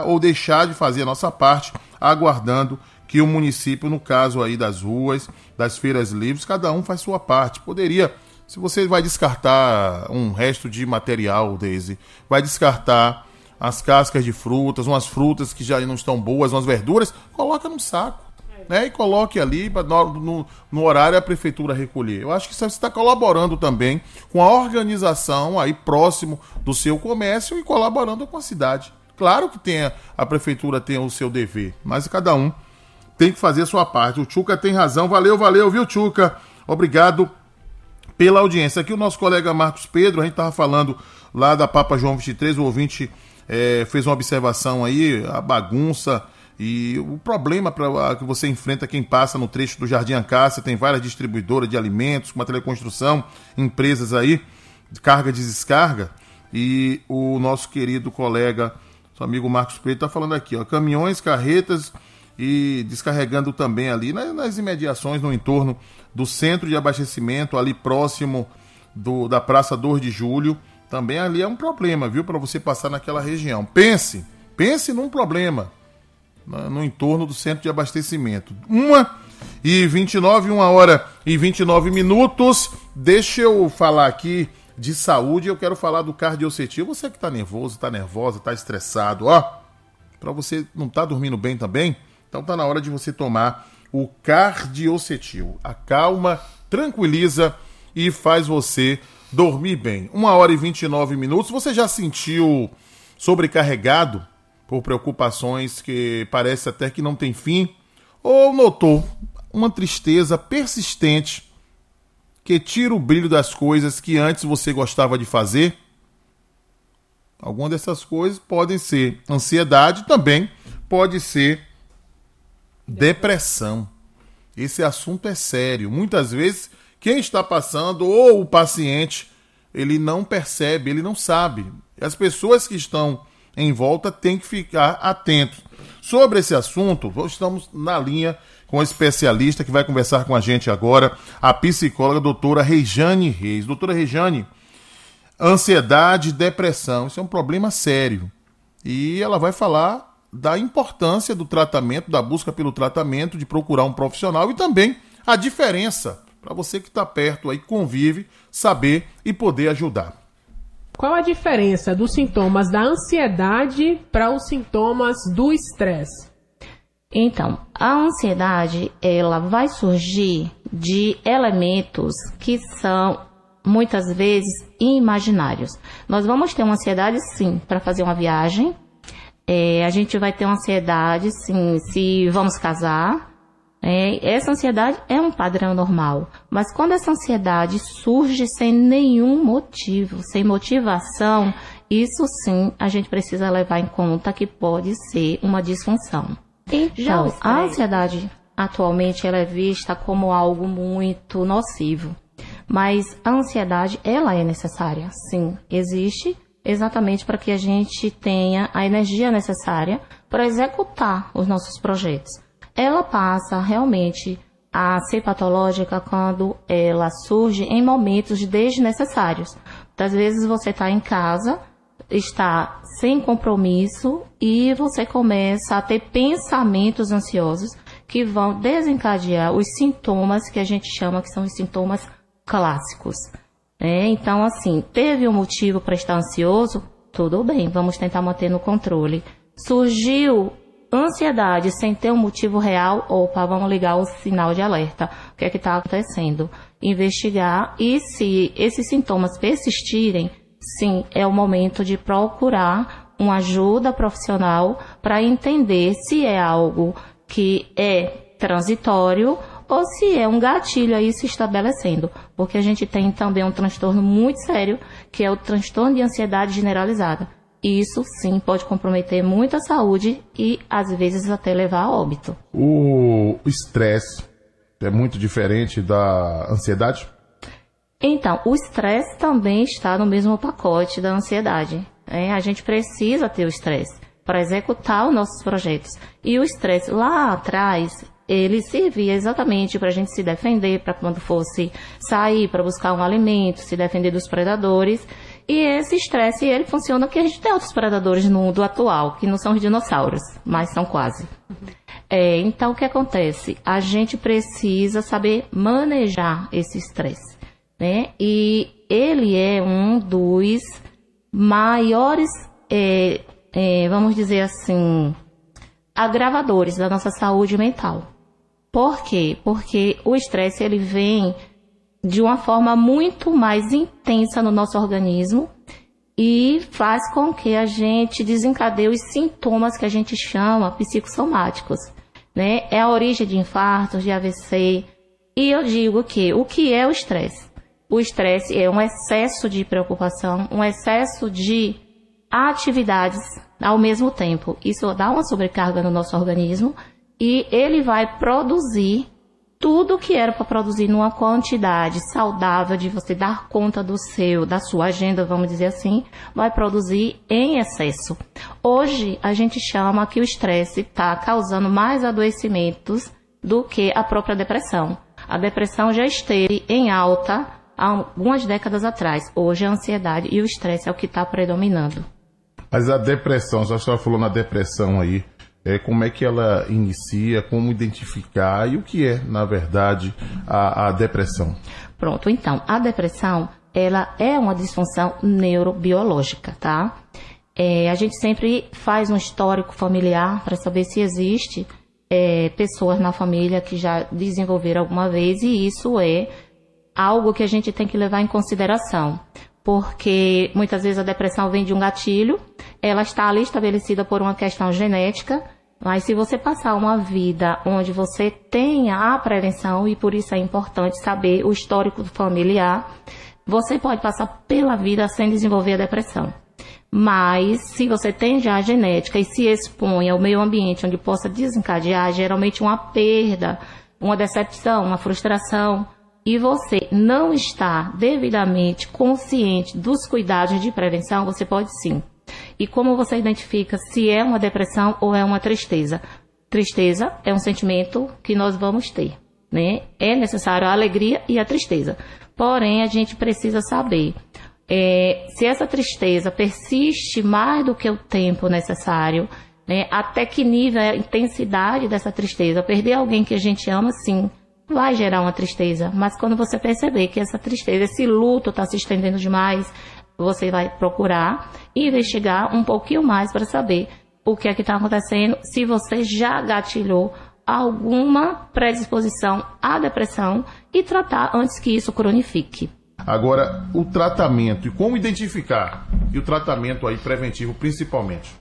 ou deixar de fazer a nossa parte, aguardando que o município, no caso aí das ruas, das feiras livres, cada um faz sua parte. Poderia, se você vai descartar um resto de material, Deise, vai descartar as cascas de frutas, umas frutas que já não estão boas, umas verduras, coloca num saco, né? E coloque ali no horário a prefeitura recolher. Eu acho que você está colaborando também com a organização aí próximo do seu comércio e colaborando com a cidade. Claro que a prefeitura tem o seu dever, mas cada um tem que fazer a sua parte. O Tchuca tem razão. Valeu, viu, Tchuca? Obrigado pela audiência. Aqui o nosso colega Marcos Pedro, a gente estava falando lá da Papa João 23, o ouvinte fez uma observação aí, a bagunça e o problema que você enfrenta quem passa no trecho do Jardim Ancácia. Tem várias distribuidoras de alimentos, material de construção, empresas aí, de carga e descarga. E o nosso querido colega, nosso amigo Marcos Pedro, está falando aqui, ó, caminhões, carretas e descarregando também ali nas imediações, no entorno do centro de abastecimento, ali próximo da Praça 2 de Julho. Também ali é um problema, viu, para você passar naquela região. Pense num problema no entorno do centro de abastecimento. 1h29, 1h29. Deixa eu falar aqui de saúde. Eu quero falar do Cardiocetil. Você que tá nervoso, tá nervosa, tá estressado, ó, para você não tá dormindo bem também, então tá na hora de você tomar o Cardiocetil. Acalma, tranquiliza e faz você dormir bem. 1h29. Você já sentiu sobrecarregado por preocupações que parece até que não tem fim? Ou notou uma tristeza persistente que tira o brilho das coisas que antes você gostava de fazer? Algumas dessas coisas podem ser ansiedade, também pode ser depressão. Esse assunto é sério. Muitas vezes, quem está passando ou o paciente, ele não percebe, ele não sabe. As pessoas que estão em volta têm que ficar atentos. Sobre esse assunto, estamos na linha com a especialista que vai conversar com a gente agora, a psicóloga doutora Rejane Reis. Doutora Rejane, ansiedade e depressão, isso é um problema sério. E ela vai falar da importância do tratamento, da busca pelo tratamento, de procurar um profissional e também a diferença para você que está perto aí, convive, saber e poder ajudar. Qual a diferença dos sintomas da ansiedade para os sintomas do estresse? Então, a ansiedade, ela vai surgir de elementos que são, muitas vezes, imaginários. Nós vamos ter uma ansiedade, sim, para fazer uma viagem. A gente vai ter uma ansiedade, sim, se vamos casar. Essa ansiedade é um padrão normal. Mas quando essa ansiedade surge sem nenhum motivo, sem motivação, isso sim a gente precisa levar em conta que pode ser uma disfunção. Então, a ansiedade atualmente ela é vista como algo muito nocivo. Mas a ansiedade, ela é necessária, sim, existe exatamente para que a gente tenha a energia necessária para executar os nossos projetos. Ela passa realmente a ser patológica quando ela surge em momentos desnecessários. Muitas vezes você está em casa, está sem compromisso e você começa a ter pensamentos ansiosos que vão desencadear os sintomas que a gente chama que são os sintomas clássicos. Então, assim, teve um motivo para estar ansioso? Tudo bem, vamos tentar manter no controle. Surgiu ansiedade sem ter um motivo real? Opa, vamos ligar o sinal de alerta. O que é que está acontecendo? Investigar e se esses sintomas persistirem, sim, é o momento de procurar uma ajuda profissional para entender se é algo que é transitório ou se é um gatilho aí se estabelecendo. Porque a gente tem também um transtorno muito sério, que é o transtorno de ansiedade generalizada. E isso, sim, pode comprometer muito a saúde e, às vezes, até levar a óbito. O estresse é muito diferente da ansiedade? Então, o estresse também está no mesmo pacote da ansiedade. A gente precisa ter o estresse para executar os nossos projetos. E o estresse lá atrás, ele servia exatamente para a gente se defender, para quando fosse sair, para buscar um alimento, se defender dos predadores. E esse estresse, ele funciona que a gente tem outros predadores no mundo atual, que não são os dinossauros, mas são quase. Então, o que acontece? A gente precisa saber manejar esse estresse, né? E ele é um dos maiores, vamos dizer assim, agravadores da nossa saúde mental. Por quê? Porque o estresse, ele vem de uma forma muito mais intensa no nosso organismo e faz com que a gente desencadeie os sintomas que a gente chama psicossomáticos, né? É a origem de infartos, de AVC. E eu digo que o que é o estresse? O estresse é um excesso de preocupação, um excesso de atividades ao mesmo tempo. Isso dá uma sobrecarga no nosso organismo e ele vai produzir tudo que era para produzir numa quantidade saudável de você dar conta da sua agenda, vamos dizer assim, vai produzir em excesso. Hoje, a gente chama que o estresse está causando mais adoecimentos do que a própria depressão. A depressão já esteve em alta há algumas décadas atrás. Hoje, a ansiedade e o estresse é o que está predominando. Mas a depressão, já estava falando na depressão aí, como é que ela inicia, como identificar e o que é, na verdade, a depressão? Pronto, então, a depressão, ela é uma disfunção neurobiológica, tá? A gente sempre faz um histórico familiar para saber se existe pessoas na família que já desenvolveram alguma vez, e isso é algo que a gente tem que levar em consideração. Porque muitas vezes a depressão vem de um gatilho, ela está ali estabelecida por uma questão genética, mas se você passar uma vida onde você tenha a prevenção, e por isso é importante saber o histórico familiar, você pode passar pela vida sem desenvolver a depressão. Mas se você tem já a genética e se expõe ao meio ambiente onde possa desencadear geralmente uma perda, uma decepção, uma frustração, e você não está devidamente consciente dos cuidados de prevenção, você pode sim. E como você identifica se é uma depressão ou é uma tristeza? Tristeza é um sentimento que nós vamos ter, né? É necessário a alegria e a tristeza. Porém, a gente precisa saber se essa tristeza persiste mais do que o tempo necessário, né? Até que nível é a intensidade dessa tristeza. Perder alguém que a gente ama, sim, vai gerar uma tristeza, mas quando você perceber que essa tristeza, esse luto está se estendendo demais, você vai procurar investigar um pouquinho mais para saber o que é que está acontecendo, se você já gatilhou alguma predisposição à depressão e tratar antes que isso cronifique. Agora, o tratamento e como identificar, e o tratamento aí preventivo principalmente?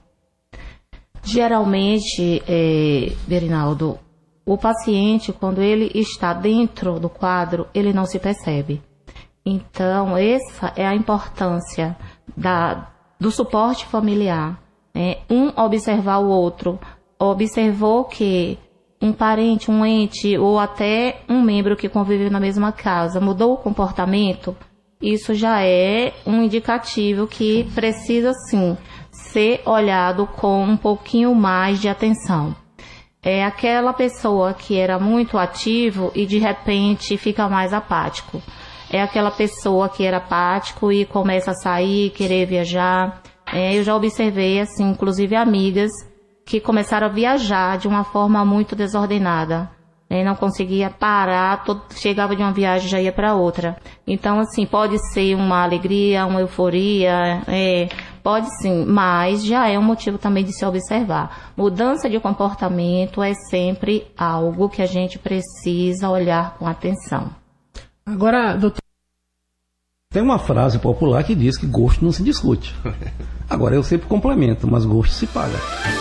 Geralmente, Berinaldo, o paciente, quando ele está dentro do quadro, ele não se percebe. Então, essa é a importância do suporte familiar. Um observar o outro. Observou que um parente, um ente ou até um membro que convive na mesma casa mudou o comportamento, isso já é um indicativo que precisa, sim, ser olhado com um pouquinho mais de atenção. É aquela pessoa que era muito ativo e de repente fica mais apático. É aquela pessoa que era apático e começa a sair, querer viajar. Eu já observei, assim, inclusive amigas que começaram a viajar de uma forma muito desordenada. Não conseguia parar, chegava de uma viagem e já ia para outra. Então, assim, pode ser uma alegria, uma euforia, pode sim, mas já é um motivo também de se observar. Mudança de comportamento é sempre algo que a gente precisa olhar com atenção. Agora, doutor... Tem uma frase popular que diz que gosto não se discute. Agora, eu sempre complemento, mas gosto se paga.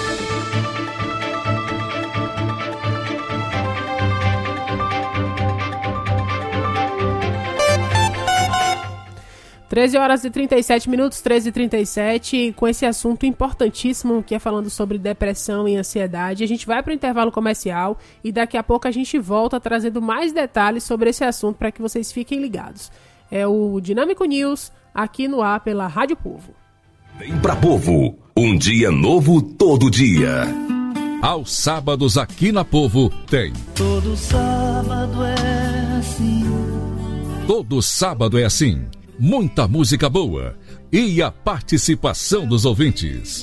13h37, 13h37, com esse assunto importantíssimo que é falando sobre depressão e ansiedade. A gente vai para o intervalo comercial e daqui a pouco a gente volta trazendo mais detalhes sobre esse assunto para que vocês fiquem ligados. É o Dinâmico News, aqui no ar pela Rádio Povo. Vem pra Povo, um dia novo todo dia. Aos sábados aqui na Povo tem. Todo sábado é assim. Todo sábado é assim. muita música boa e a participação dos ouvintes.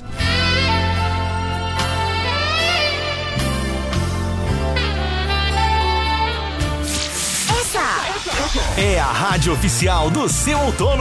É a rádio oficial do seu outono.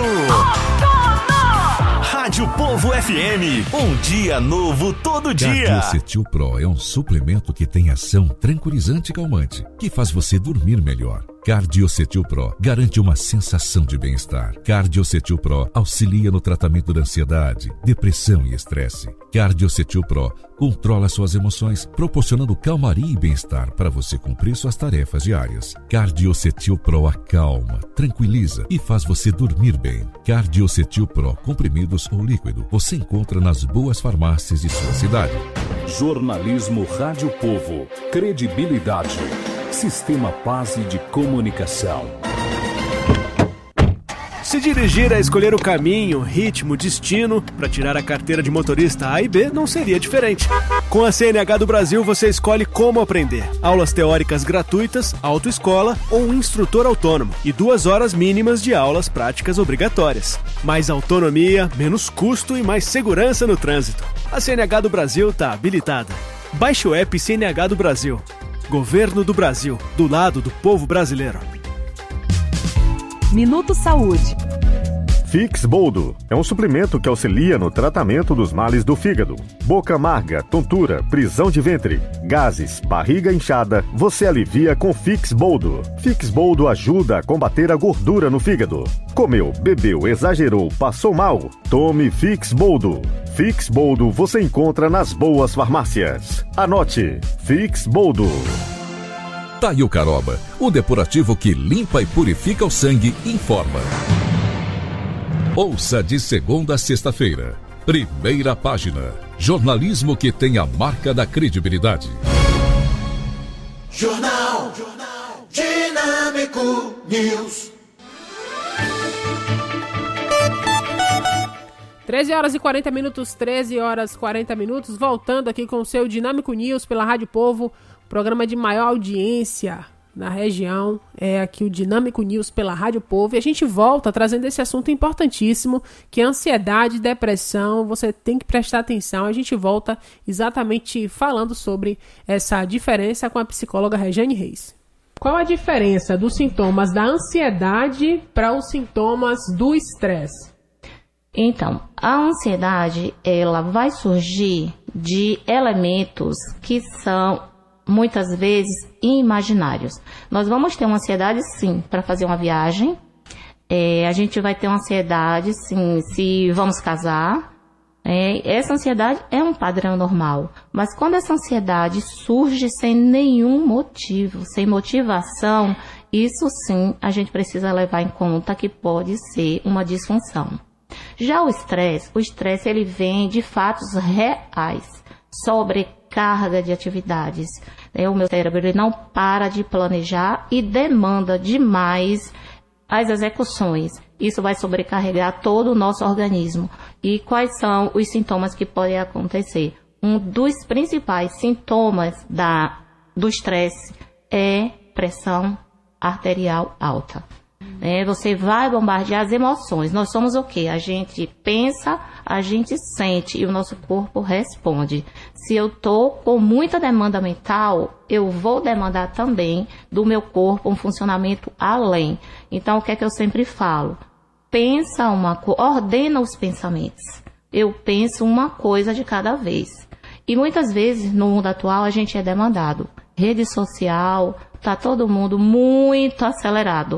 Rádio Povo FM, um dia novo todo dia. Cardiocetil Pro é um suplemento que tem ação tranquilizante e calmante, que faz você dormir melhor. Cardiocetil Pro garante uma sensação de bem-estar. Cardiocetil Pro auxilia no tratamento da ansiedade, depressão e estresse. Cardiocetil Pro controla suas emoções, proporcionando calmaria e bem-estar para você cumprir suas tarefas diárias. Cardiocetil Pro acalma, tranquiliza e faz você dormir bem. Cardiocetil Pro, comprimidos ou líquido, você encontra nas boas farmácias de sua cidade. Jornalismo Rádio Povo. Credibilidade. Sistema Paz de Comunicação. Se dirigir a escolher o caminho, ritmo, destino para tirar a carteira de motorista A e B não seria diferente. Com a CNH do Brasil você escolhe como aprender. Aulas teóricas gratuitas, autoescola ou um instrutor autônomo e 2 horas mínimas de aulas práticas obrigatórias. Mais autonomia, menos custo e mais segurança no trânsito. A CNH do Brasil está habilitada. Baixe o app CNH do Brasil. Governo do Brasil, do lado do povo brasileiro. Minuto Saúde. Fix Boldo é um suplemento que auxilia no tratamento dos males do fígado. Boca amarga, tontura, prisão de ventre, gases, barriga inchada, você alivia com Fix Boldo. Fix Boldo ajuda a combater a gordura no fígado. Comeu, bebeu, exagerou, passou mal? Tome Fix Boldo. Fix Boldo você encontra nas boas farmácias. Anote, Fix Boldo. Taio Caroba, o depurativo que limpa e purifica o sangue, informa. Ouça de segunda a sexta-feira. Primeira página. Jornalismo que tem a marca da credibilidade. Jornal Dinâmico News. 13 horas e 40 minutos, 13 horas e 40 minutos, voltando aqui com o seu Dinâmico News pela Rádio Povo, programa de maior audiência na região, é aqui o Dinâmico News pela Rádio Povo, e a gente volta trazendo esse assunto importantíssimo, que é ansiedade, depressão, você tem que prestar atenção, a gente volta exatamente falando sobre essa diferença com a psicóloga Regiane Reis. Qual a diferença dos sintomas da ansiedade para os sintomas do estresse? Então, a ansiedade, ela vai surgir de elementos que são, muitas vezes, imaginários. Nós vamos ter uma ansiedade, sim, para fazer uma viagem. A gente vai ter uma ansiedade, sim, se vamos casar. Essa ansiedade é um padrão normal. Mas quando essa ansiedade surge sem nenhum motivo, sem motivação, isso, sim, a gente precisa levar em conta que pode ser uma disfunção. Já o estresse ele vem de fatos reais, sobrecarga de atividades. O meu cérebro ele não para de planejar e demanda demais as execuções. Isso vai sobrecarregar todo o nosso organismo. E quais são os sintomas que podem acontecer? Um dos principais sintomas do estresse é pressão arterial alta. Você vai bombardear as emoções. Nós somos o quê? A gente pensa, a gente sente e o nosso corpo responde. Se eu estou com muita demanda mental, eu vou demandar também do meu corpo um funcionamento além. Então, o que é que eu sempre falo? Pensa ordena os pensamentos. Eu penso uma coisa de cada vez. E muitas vezes, no mundo atual, a gente é demandado. Rede social, tá todo mundo muito acelerado.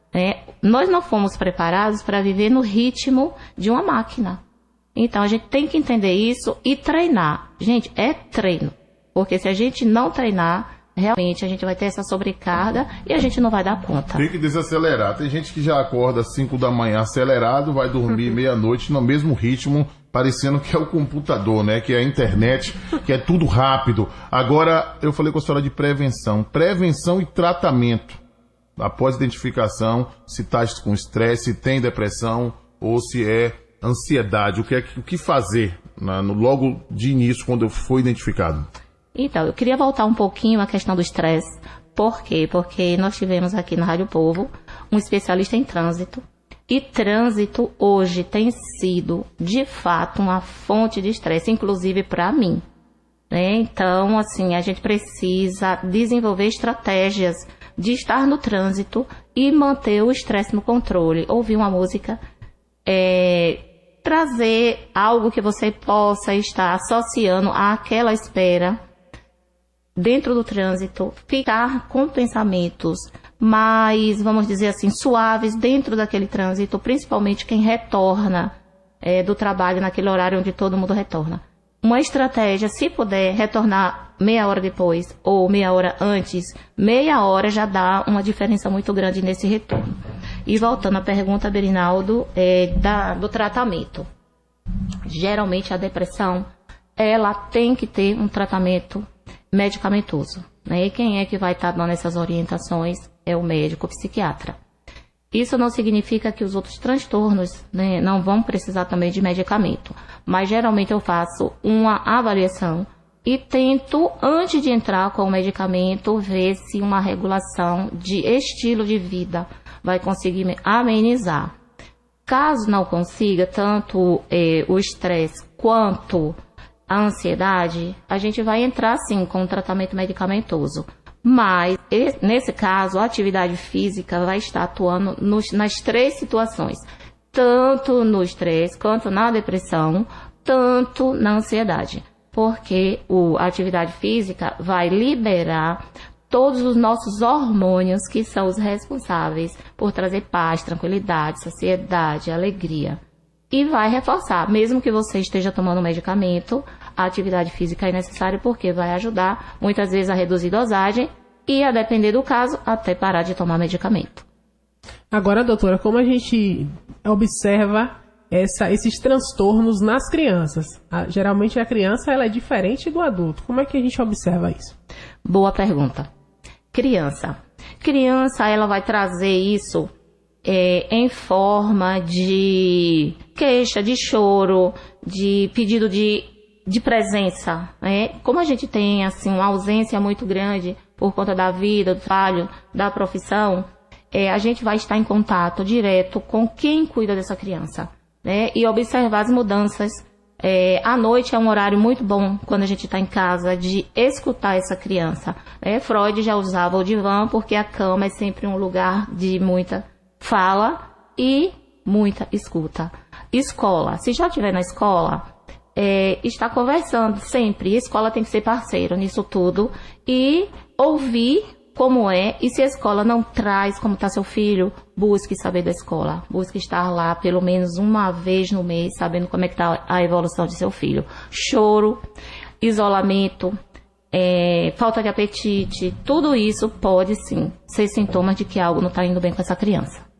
Nós não fomos preparados para viver no ritmo de uma máquina. Então, a gente tem que entender isso e treinar. Gente, é treino. Porque se a gente não treinar, realmente a gente vai ter essa sobrecarga e a gente não vai dar conta. Tem que desacelerar. Tem gente que já acorda às 5 da manhã acelerado, vai dormir meia-noite no mesmo ritmo, parecendo que é o computador, né? Que é a internet, que é tudo rápido. Agora, eu falei com a senhora de prevenção. Prevenção e tratamento. Após identificação, se está com estresse, se tem depressão ou se é ansiedade. O que fazer logo de início, quando foi identificado? Então, eu queria voltar um pouquinho à questão do estresse. Por quê? Porque nós tivemos aqui na Rádio Povo um especialista em trânsito. E trânsito hoje tem sido, de fato, uma fonte de estresse, inclusive para mim, né? Então, assim, a gente precisa desenvolver estratégias de estar no trânsito e manter o estresse no controle. Ouvir uma música, trazer algo que você possa estar associando àquela espera dentro do trânsito, ficar com pensamentos mais, vamos dizer assim, suaves dentro daquele trânsito, principalmente quem retorna do trabalho naquele horário onde todo mundo retorna. Uma estratégia, se puder retornar meia hora depois ou meia hora antes, meia hora já dá uma diferença muito grande nesse retorno. E voltando à pergunta, Berinaldo, do tratamento. Geralmente a depressão, ela tem que ter um tratamento medicamentoso, né? E quem é que vai estar dando essas orientações é o médico psiquiatra. Isso não significa que os outros transtornos, né, não vão precisar também de medicamento, mas geralmente eu faço uma avaliação e tento, antes de entrar com o medicamento, ver se uma regulação de estilo de vida vai conseguir amenizar. Caso não consiga, tanto o estresse quanto a ansiedade, a gente vai entrar sim com um tratamento medicamentoso. Mas, nesse caso, a atividade física vai estar atuando nas três situações. Tanto no estresse, quanto na depressão, tanto na ansiedade. Porque a atividade física vai liberar todos os nossos hormônios que são os responsáveis por trazer paz, tranquilidade, saciedade, alegria. E vai reforçar, mesmo que você esteja tomando medicamento, a atividade física é necessária porque vai ajudar, muitas vezes, a reduzir dosagem e, a depender do caso, até parar de tomar medicamento. Agora, doutora, como a gente observa esses transtornos nas crianças? Geralmente a criança ela é diferente do adulto. Como é que a gente observa isso? Boa pergunta. Criança, ela vai trazer isso em forma de queixa, de choro, de pedido de presença, né? Como a gente tem assim uma ausência muito grande por conta da vida, do trabalho, da profissão, a gente vai estar em contato direto com quem cuida dessa criança, né? E observar as mudanças. À noite é um horário muito bom, quando a gente está em casa, de escutar essa criança, né? Freud já usava o divã, porque a cama é sempre um lugar de muita fala e muita escuta. Escola, se já estiver na escola, está conversando sempre. A escola tem que ser parceiro nisso tudo e ouvir como é. E se a escola não traz como está seu filho, busque saber da escola. Busque estar lá pelo menos uma vez no mês, sabendo como é que está a evolução de seu filho. Choro, isolamento, falta de apetite, tudo isso pode sim ser sintomas de que algo não está indo bem com essa criança.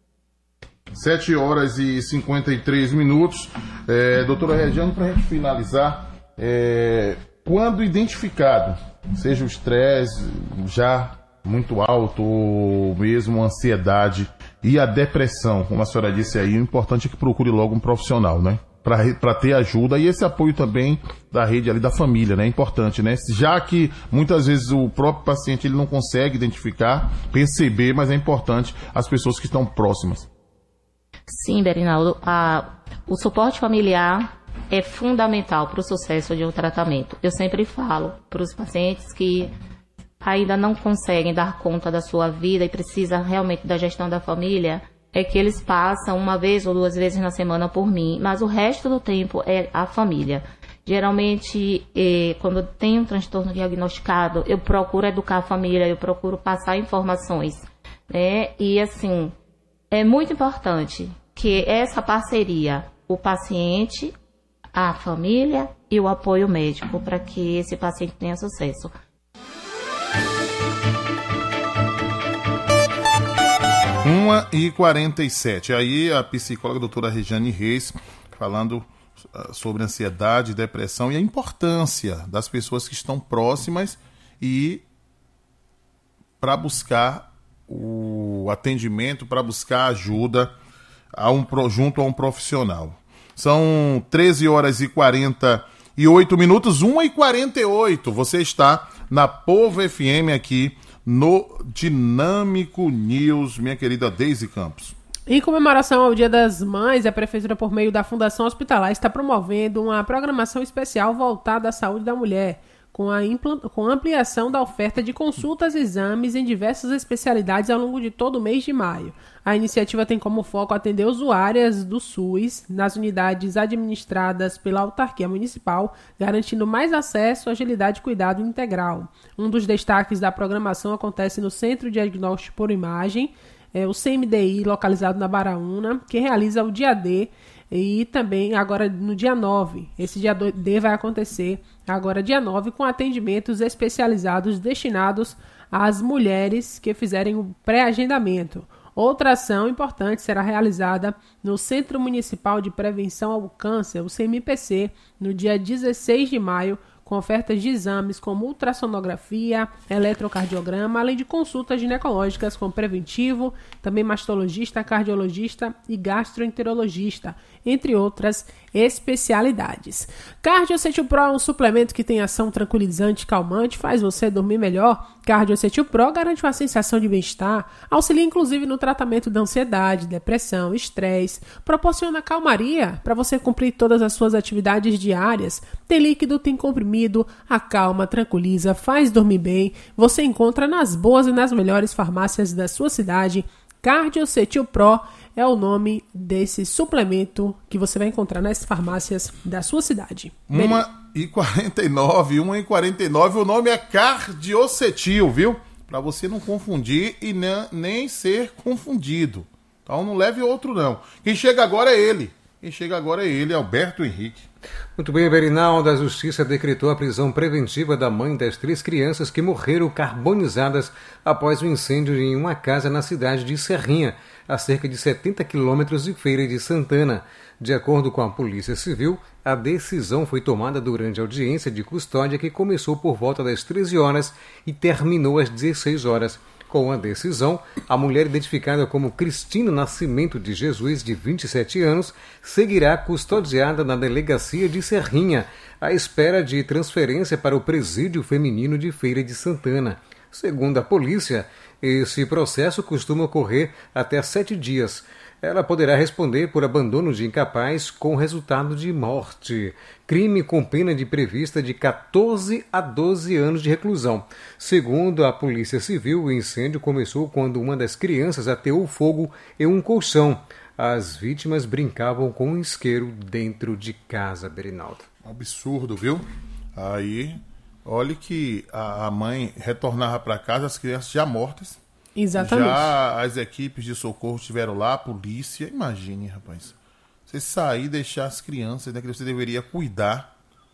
7 horas e 53 minutos. Doutora Regiane, para a gente finalizar, quando identificado, seja o estresse já muito alto ou mesmo a ansiedade e a depressão, como a senhora disse aí, o importante é que procure logo um profissional, né? Para ter ajuda e esse apoio também da rede ali da família, né? É importante, né? Já que muitas vezes o próprio paciente ele não consegue identificar, perceber, mas é importante as pessoas que estão próximas. Sim, Berinaldo, o suporte familiar é fundamental para o sucesso de um tratamento. Eu sempre falo para os pacientes que ainda não conseguem dar conta da sua vida e precisa realmente da gestão da família, é que eles passam uma vez ou 2 vezes na semana por mim, mas o resto do tempo é a família. Geralmente, quando tem um transtorno diagnosticado, eu procuro educar a família, eu procuro passar informações, né? E assim, é muito importante que essa parceria, o paciente, a família e o apoio médico, para que esse paciente tenha sucesso. Uma e 47. Aí a psicóloga doutora Regiane Reis falando sobre ansiedade, depressão e a importância das pessoas que estão próximas e para buscar o atendimento, para buscar ajuda junto a um profissional. São 13 horas e 48 minutos, 1h48. Você está na Povo FM aqui no Dinâmico News, minha querida Deise Campos. Em comemoração ao Dia das Mães, a Prefeitura, por meio da Fundação Hospitalar, está promovendo uma programação especial voltada à saúde da mulher, com a ampliação da oferta de consultas e exames em diversas especialidades ao longo de todo o mês de maio. A iniciativa tem como foco atender usuárias do SUS nas unidades administradas pela autarquia municipal, garantindo mais acesso, agilidade e cuidado integral. Um dos destaques da programação acontece no Centro de Diagnóstico por Imagem, o CMDI, localizado na Baraúna, que realiza o dia D e também agora no dia 9. Esse dia D vai acontecer agora dia 9 com atendimentos especializados destinados às mulheres que fizerem o pré-agendamento. Outra ação importante será realizada no Centro Municipal de Prevenção ao Câncer, o CMPC, no dia 16 de maio, com ofertas de exames como ultrassonografia, eletrocardiograma, além de consultas ginecológicas com preventivo, também mastologista, cardiologista e gastroenterologista, entre outras especialidades. Cardiocetil Pro é um suplemento que tem ação tranquilizante e calmante, faz você dormir melhor. Cardiocetil Pro garante uma sensação de bem-estar, auxilia inclusive no tratamento da ansiedade, depressão, estresse, proporciona calmaria para você cumprir todas as suas atividades diárias. Tem líquido, tem comprimido, acalma, tranquiliza, faz dormir bem. Você encontra nas boas e nas melhores farmácias da sua cidade. Cardiocetil Pro é o nome desse suplemento que você vai encontrar nas farmácias da sua cidade. 1h49, o nome é Cardiocetil, viu? Para você não confundir e nem ser confundido. Então não leve outro não. Quem chega agora é ele. Alberto Henrique. Muito bem, Berinaldo. A Justiça decretou a prisão preventiva da mãe das 3 crianças que morreram carbonizadas após o incêndio em uma casa na cidade de Serrinha, a cerca de 70 quilômetros de Feira de Santana. De acordo com a Polícia Civil, a decisão foi tomada durante a audiência de custódia que começou por volta das 13 horas e terminou às 16 horas. Com a decisão, a mulher identificada como Cristina Nascimento de Jesus, de 27 anos, seguirá custodiada na delegacia de Serrinha, à espera de transferência para o presídio feminino de Feira de Santana. Segundo a polícia, esse processo costuma ocorrer até 7 dias. Ela poderá responder por abandono de incapaz com resultado de morte. Crime com pena de prevista de 14 a 12 anos de reclusão. Segundo a Polícia Civil, o incêndio começou quando uma das crianças ateou fogo em um colchão. As vítimas brincavam com um isqueiro dentro de casa, Berinaldo. Absurdo, viu? Aí, olha que a mãe retornava para casa, as crianças já mortas. Exatamente. Já as equipes de socorro estiveram lá, a polícia. Imagine, rapaz. Você sair e deixar as crianças, né, que você deveria cuidar,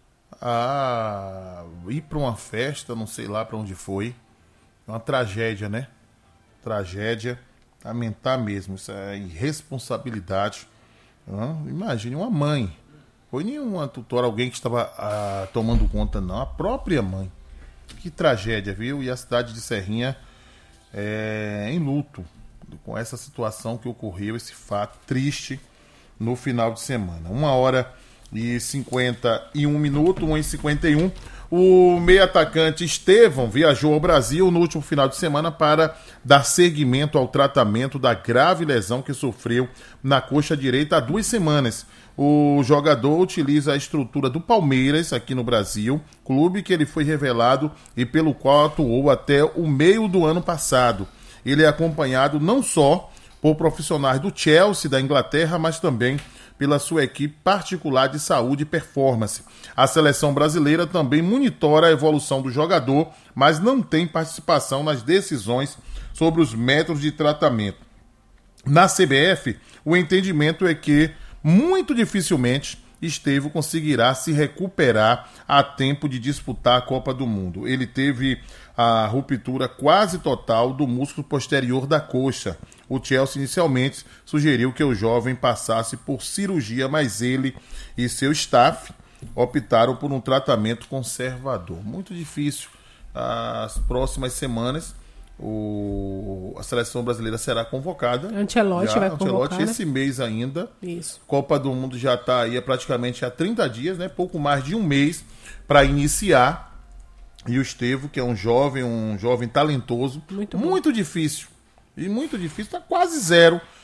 ir para uma festa, não sei lá para onde foi. Uma tragédia, né? Tragédia. Lamentar mesmo. Isso é irresponsabilidade. Imagine uma mãe. Foi nenhuma tutora, alguém que estava tomando conta, não. A própria mãe. Que tragédia, viu? E a cidade de Serrinha em luto com essa situação que ocorreu, esse fato triste no final de semana. 1h51, 1h51. O meio-atacante Estevão viajou ao Brasil no último final de semana para dar seguimento ao tratamento da grave lesão que sofreu na coxa direita há 2 semanas. O jogador utiliza a estrutura do Palmeiras aqui no Brasil, clube que ele foi revelado e pelo qual atuou até o meio do ano passado. Ele é acompanhado não só por profissionais do Chelsea, da Inglaterra, mas também pela sua equipe particular de saúde e performance. A seleção brasileira também monitora a evolução do jogador, mas não tem participação nas decisões sobre os métodos de tratamento. Na CBF, o entendimento é que muito dificilmente Estevão conseguirá se recuperar a tempo de disputar a Copa do Mundo. Ele teve a ruptura quase total do músculo posterior da coxa. O Chelsea inicialmente sugeriu que o jovem passasse por cirurgia, mas ele e seu staff optaram por um tratamento conservador. Muito difícil. As próximas semanas a seleção brasileira será convocada. Ancelotti vai convocar, né? Esse mês ainda. Isso. Copa do Mundo já está aí praticamente há 30 dias, né? Pouco mais de um mês para iniciar. E o Estevão, que é um jovem talentoso, muito difícil. E muito difícil, está quase zero.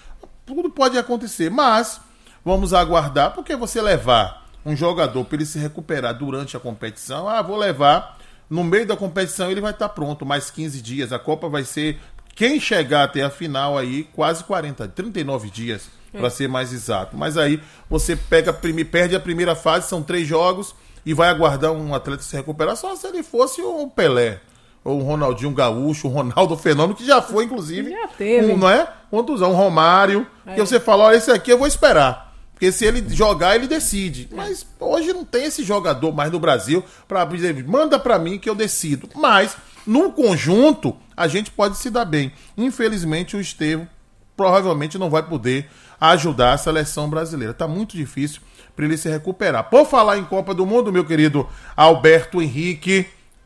tudo pode acontecer, mas vamos aguardar, porque você levar um jogador para ele se recuperar durante a competição, vou levar, no meio da competição ele vai estar pronto, mais 15 dias, a Copa vai ser, quem chegar até a final aí, quase 39 dias, para ser mais exato, mas aí você perde a primeira fase, são 3 jogos, e vai aguardar um atleta se recuperar, só se ele fosse um Pelé, ou um Ronaldinho Gaúcho, um Ronaldo Fenômeno, que já foi, inclusive, já teve. Não é? Contusão, um Romário, que você fala, olha, esse aqui eu vou esperar. Porque se ele jogar, ele decide. Mas hoje não tem esse jogador mais no Brasil para dizer, manda para mim que eu decido. Mas, no conjunto, a gente pode se dar bem. Infelizmente, o Estevão provavelmente não vai poder ajudar a seleção brasileira. Tá muito difícil para ele se recuperar. Por falar em Copa do Mundo, meu querido Alberto Henrique,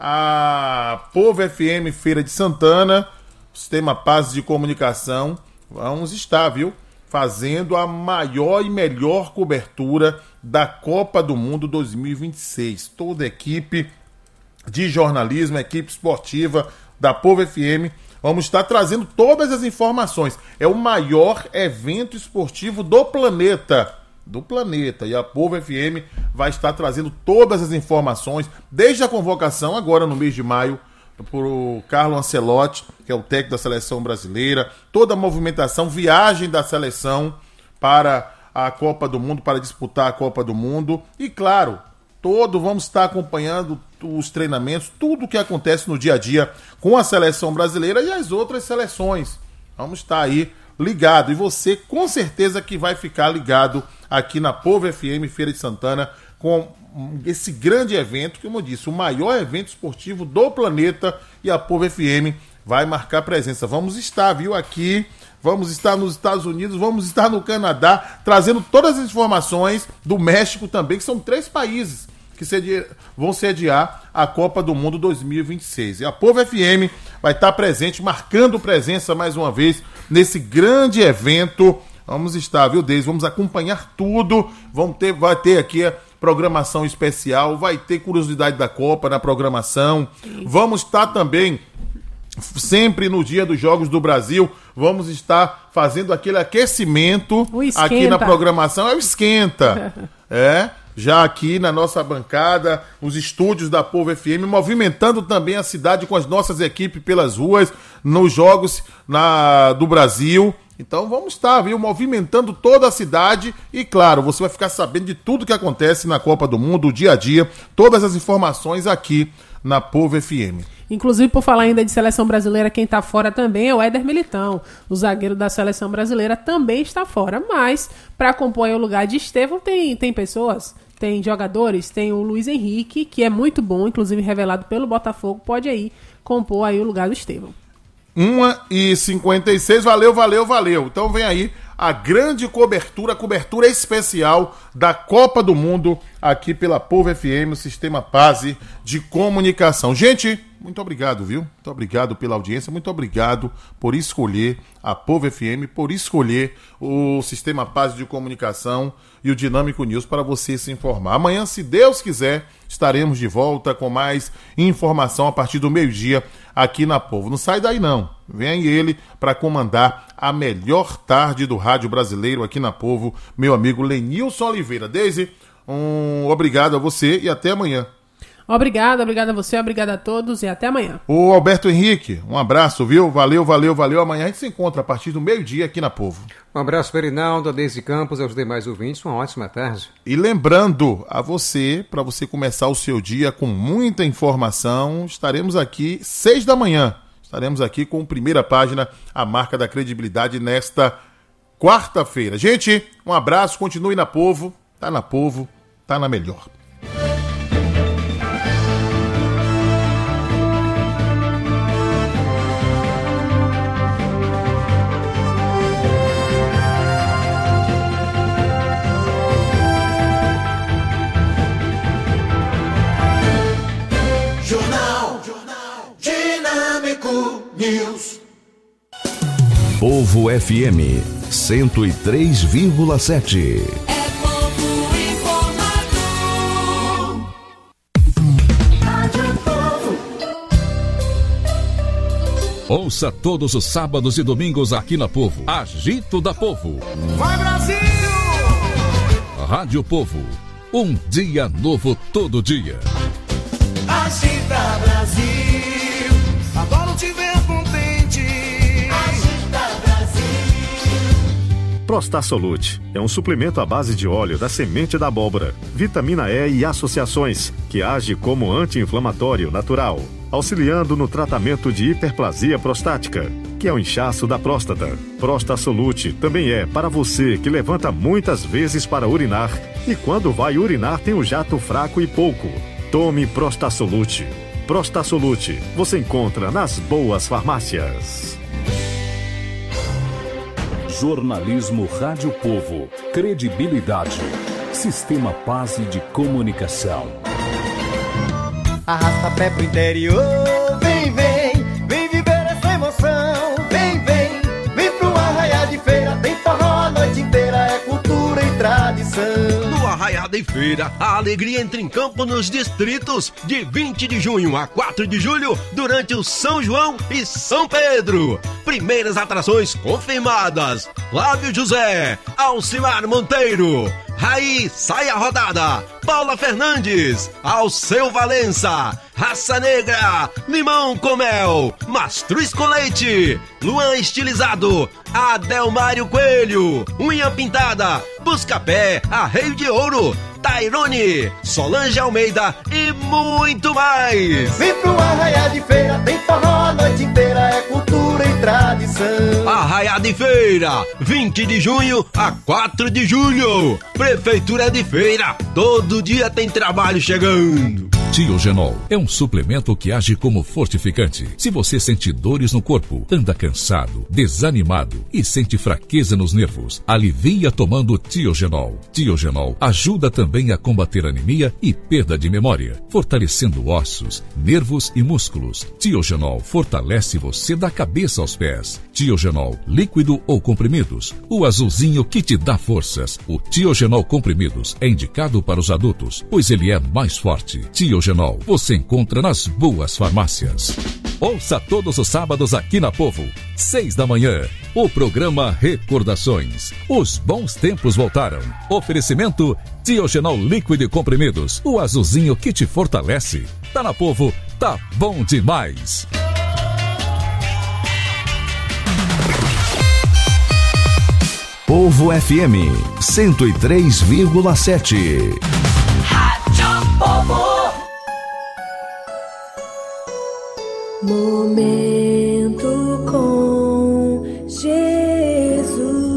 a Povo FM Feira de Santana, Sistema Paz de Comunicação, vamos estar, viu? Fazendo a maior e melhor cobertura da Copa do Mundo 2026. Toda a equipe de jornalismo, equipe esportiva da Povo FM, vamos estar trazendo todas as informações. É o maior evento esportivo do planeta. E a Povo FM vai estar trazendo todas as informações, desde a convocação, agora no mês de maio, por o Carlo Ancelotti, que é o técnico da seleção brasileira, toda a movimentação, viagem da seleção para a Copa do Mundo, para disputar a Copa do Mundo, e claro, vamos estar acompanhando os treinamentos, tudo o que acontece no dia a dia com a seleção brasileira e as outras seleções. Vamos estar aí ligado, e você com certeza que vai ficar ligado aqui na Povo FM Feira de Santana com esse grande evento, como eu disse, o maior evento esportivo do planeta, e a Povo FM vai marcar presença. Vamos estar, viu, aqui, vamos estar nos Estados Unidos, vamos estar no Canadá, trazendo todas as informações do México também, que são 3 países que vão sediar a Copa do Mundo 2026. E a Povo FM vai estar presente, marcando presença mais uma vez nesse grande evento. Vamos estar, viu, Deise? Vamos acompanhar tudo. Vai ter aqui a programação especial, vai ter curiosidade da Copa na programação. Vamos estar também, sempre no dia dos Jogos do Brasil, vamos estar fazendo aquele aquecimento aqui na programação. É o esquenta. Já aqui na nossa bancada, os estúdios da Povo FM, movimentando também a cidade com as nossas equipes pelas ruas, nos Jogos do Brasil. Então vamos estar, viu, movimentando toda a cidade e, claro, você vai ficar sabendo de tudo que acontece na Copa do Mundo, o dia a dia, todas as informações aqui na Povo FM. Inclusive, por falar ainda de seleção brasileira, quem está fora também é o Éder Militão. O zagueiro da seleção brasileira também está fora, mas para compor o lugar de Estevão tem pessoas, tem jogadores, tem o Luiz Henrique, que é muito bom, inclusive revelado pelo Botafogo, pode aí compor aí o lugar do Estevão. 1h56, valeu. Então vem aí a grande cobertura especial da Copa do Mundo aqui pela Povo FM, o Sistema Paz de Comunicação. Gente, muito obrigado, viu? Muito obrigado pela audiência, muito obrigado por escolher a Povo FM, por escolher o Sistema Paz de Comunicação e o Dinâmico News para você se informar. Amanhã, se Deus quiser, estaremos de volta com mais informação a partir do meio-dia aqui na Povo. Não sai daí não, vem ele para comandar a melhor tarde do rádio brasileiro aqui na Povo, meu amigo Lenilson Oliveira. Deise, obrigado a você e até amanhã. Obrigado a você, obrigado a todos e até amanhã. O Alberto Henrique, um abraço, viu? Valeu. Amanhã a gente se encontra a partir do meio-dia aqui na Povo. Um abraço para Rinaldo, a Deise Campos e aos demais ouvintes, uma ótima tarde. E lembrando a você, para você começar o seu dia com muita informação, estaremos aqui 6 da manhã. Estaremos aqui com Primeira Página, a marca da credibilidade nesta quarta-feira. Gente, um abraço, continue na Povo, tá na melhor. News. Povo FM 103,7. É Povo informado. Rádio Povo. Ouça todos os sábados e domingos aqui na Povo. Agito da Povo. Vai, Brasil! Rádio Povo. Um dia novo todo dia. Agita, Brasil. Adoro te ver contente. Agita, Brasil. Prostasolute é um suplemento à base de óleo da semente da abóbora, vitamina E e associações, que age como anti-inflamatório natural, auxiliando no tratamento de hiperplasia prostática, que é o inchaço da próstata. Prostasolute também é para você que levanta muitas vezes para urinar e quando vai urinar tem um jato fraco e pouco. Tome Prostasolute. Prostasolute você encontra nas boas farmácias. Jornalismo Rádio Povo. Credibilidade. Sistema Paz de Comunicação. Arrasta pé pro interior, vem, vem, vem viver essa emoção. Vem, vem, vem pro Arraiá de Feira, tem forró a noite inteira, é cultura e tradição. No Arraiá de Feira, a alegria entra em campo nos distritos de 20 de junho a 4 de julho, durante o São João e São Pedro. Primeiras atrações confirmadas: Flávio José, Alcimar Monteiro, Raí Saia Rodada, Paula Fernandes, Alceu Valença, Raça Negra, Limão com Mel, Mastruz com Leite, Luan Estilizado, Adelmário Coelho, Unha Pintada, Buscapé, Arreio de Ouro, Tairone, Solange Almeida e muito mais. Vem pro Arraiá de Feira, tem forró a noite inteira, é cultura e tradição. Arraiá de Feira, 20 de junho a 4 de julho. Prefeitura de Feira, todo dia tem trabalho chegando. Tiogenol é um suplemento que age como fortificante. Se você sente dores no corpo, anda cansado, desanimado e sente fraqueza nos nervos, alivia tomando Tiogenol. Tiogenol ajuda também a combater anemia e perda de memória, fortalecendo ossos, nervos e músculos. Tiogenol fortalece você da cabeça aos pés. Tiogenol, líquido ou comprimidos, o azulzinho que te dá forças. O Tiogenol comprimidos é indicado para os adultos, pois ele é mais forte. Tiogenol você encontra nas boas farmácias. Ouça todos os sábados aqui na Povo, 6 da manhã, o programa Recordações. Os bons tempos voltaram. Oferecimento Tiogenol líquido e comprimidos, o azulzinho que te fortalece. Tá na Povo, tá bom demais. Povo FM 103,7. Rádio Povo. Momento com Jesus.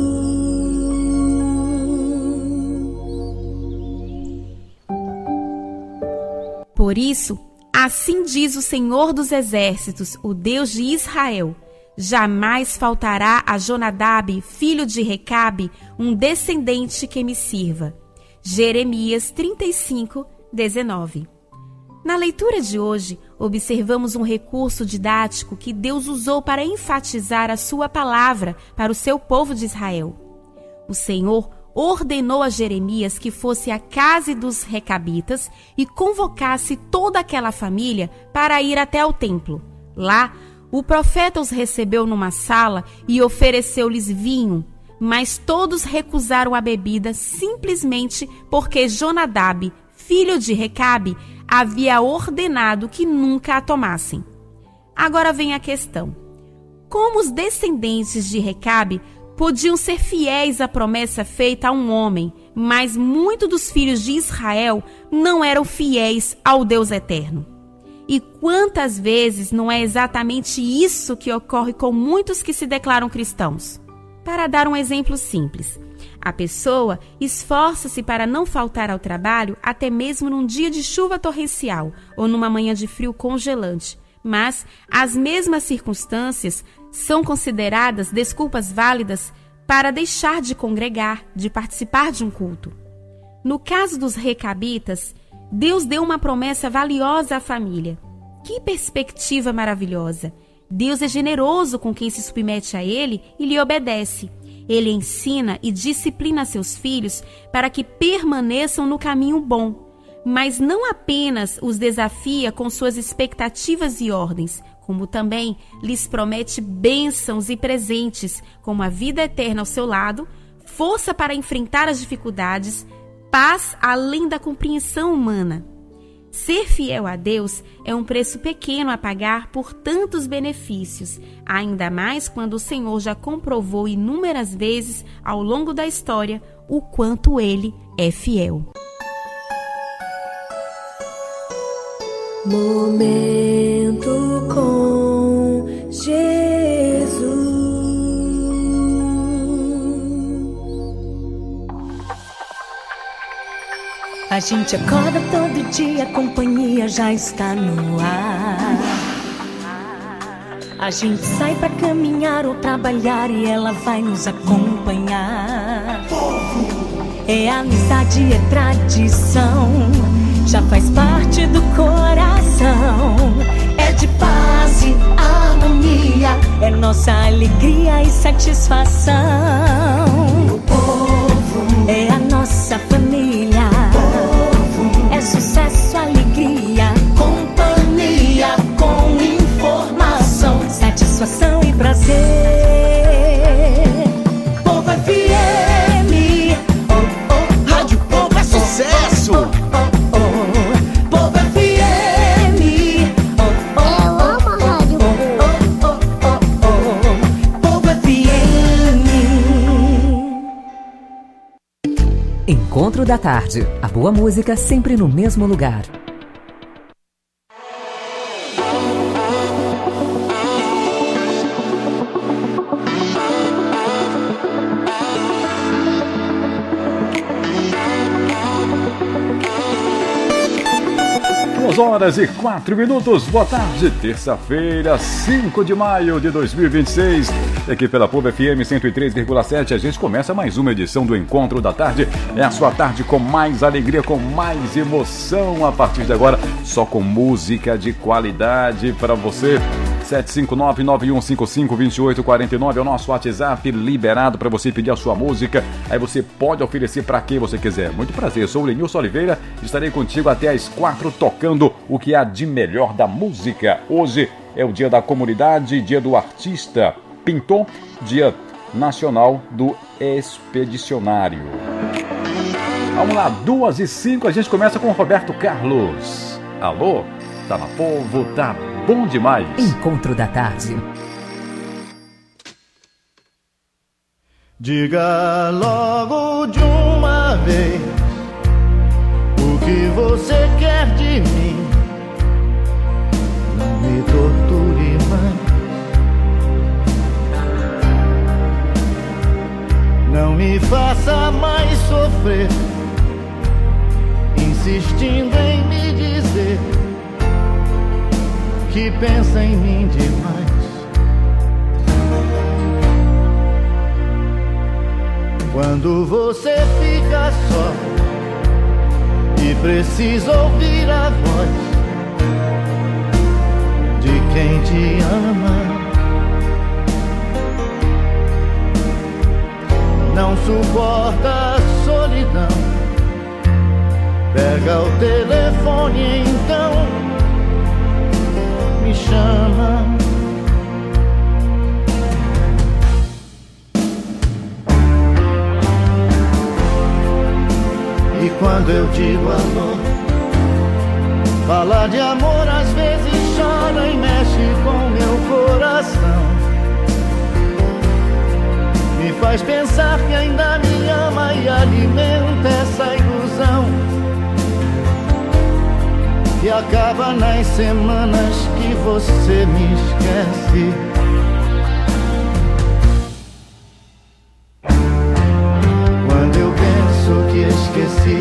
Por isso, assim diz o Senhor dos Exércitos, o Deus de Israel: jamais faltará a Jonadab, filho de Recabe, um descendente que me sirva. Jeremias 35, 19. Na leitura de hoje, observamos um recurso didático que Deus usou para enfatizar a sua palavra para o seu povo de Israel. O Senhor ordenou a Jeremias que fosse à casa dos Recabitas e convocasse toda aquela família para ir até ao templo. Lá, o profeta os recebeu numa sala e ofereceu-lhes vinho, mas todos recusaram a bebida simplesmente porque Jonadab, filho de Recabe, havia ordenado que nunca a tomassem. Agora vem a questão: como os descendentes de Recabe podiam ser fiéis à promessa feita a um homem, mas muitos dos filhos de Israel não eram fiéis ao Deus eterno? E quantas vezes não é exatamente isso que ocorre com muitos que se declaram cristãos? Para dar um exemplo simples, a pessoa esforça-se para não faltar ao trabalho até mesmo num dia de chuva torrencial ou numa manhã de frio congelante, mas as mesmas circunstâncias são consideradas desculpas válidas para deixar de congregar, de participar de um culto. No caso dos Recabitas, Deus deu uma promessa valiosa à família. Que perspectiva maravilhosa! Deus é generoso com quem se submete a Ele e lhe obedece. Ele ensina e disciplina seus filhos para que permaneçam no caminho bom, mas não apenas os desafia com suas expectativas e ordens, como também lhes promete bênçãos e presentes, como a vida eterna ao seu lado, força para enfrentar as dificuldades, paz além da compreensão humana. Ser fiel a Deus é um preço pequeno a pagar por tantos benefícios, ainda mais quando o Senhor já comprovou inúmeras vezes ao longo da história o quanto Ele é fiel. Momento com Jesus. A gente acorda todo dia, a companhia já está no ar. A gente sai pra caminhar ou trabalhar e ela vai nos acompanhar. É amizade, é tradição, já faz parte do coração. É de paz e harmonia, é nossa alegria e satisfação. O povo é a nossa família. É sucesso, alegria, companhia com informação, satisfação e prazer. Povo FM, oh, oh, Rádio Povo é sucesso. Povo FM, oh, oh, eu amo a Rádio Povo FM. Encontro da Tarde. A boa música sempre no mesmo lugar. Horas e 4 minutos, boa tarde, terça-feira, 5 de maio de 2026. Aqui pela Povo FM 103,7 a gente começa mais uma edição do Encontro da Tarde. É a sua tarde com mais alegria, com mais emoção. A partir de agora, só com música de qualidade para você. 759-9155-2849 é o nosso WhatsApp, liberado para você pedir a sua música. Aí você pode oferecer para quem você quiser. Muito prazer, sou o Lenilson Oliveira, estarei contigo até às 4 tocando o que há de melhor da música. Hoje é o dia da comunidade, dia do artista pintor, dia nacional do expedicionário. Vamos lá, 2h05, a gente começa com o Roberto Carlos. Alô? Tá na Povo, tá bom demais. Encontro da Tarde. Diga logo de uma vez o que você quer de mim. Não me torture mais. Não me faça mais sofrer, insistindo em me dizer que pensa em mim demais. Quando você fica só e precisa ouvir a voz de quem te ama, não suporta a solidão, pega o telefone então, me chama. E quando eu digo alô, falar de amor às vezes chora e mexe com meu coração. Me faz pensar que ainda me ama e alimenta essa ilusão que acaba nas semanas que você me esquece. Quando eu penso que esqueci,